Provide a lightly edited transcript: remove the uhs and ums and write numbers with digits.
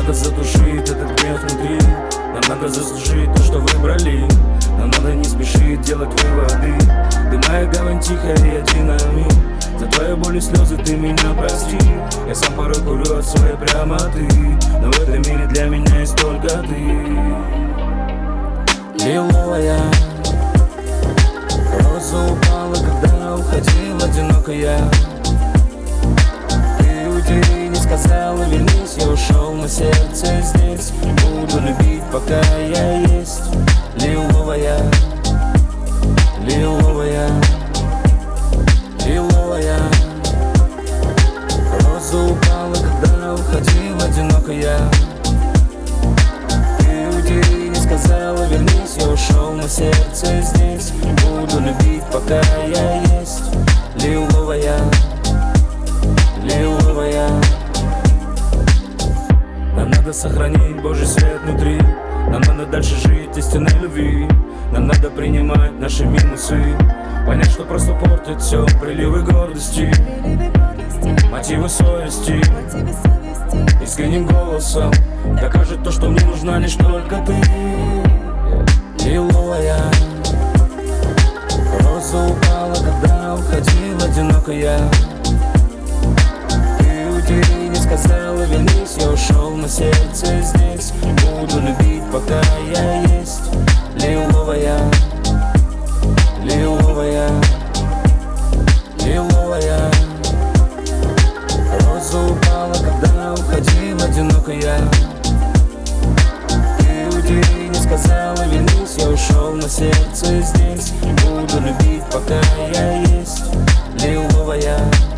надо затушить этот гнев внутри. Нам надо заслужить то, что выбрали. Нам надо не спешить делать выводы. Ты моя гавань тихая и один на миг. За твои боли слезы ты меня прости. Я сам порой курю от своей прямоты, но в этом мире для меня есть только ты. Лиловая роза упала, когда уходил одинокая. Ты уйди, не сказала, вернись. Я ушел, но сердце здесь. Буду любить, пока я есть. Лиловая, лиловая, лиловая роза упала, когда уходил одинокая. Ты уйди, не сказала, вернись. Я ушел, но сердце здесь. Буду любить, пока я есть. Лиловая, лиловая. Нам надо сохранить Божий свет внутри. Нам надо дальше жить истинной любви. Нам надо принимать наши минусы, понять, что просто портит все приливы гордости, мотивы совести. Искренним голосом докажет то, что мне нужна лишь только ты. Лиловая роза упала, когда уходил одинокая. Ты уйди, не сказала, вернись. Я ушел, но сердце здесь. Буду любить, пока я есть. Лиловая, лиловая, лиловая роза упала, когда уходил одинокая. Ты уйди, не сказала, вернись. Я ушел, но сердце здесь. Буду любить, пока я есть. Лиловая.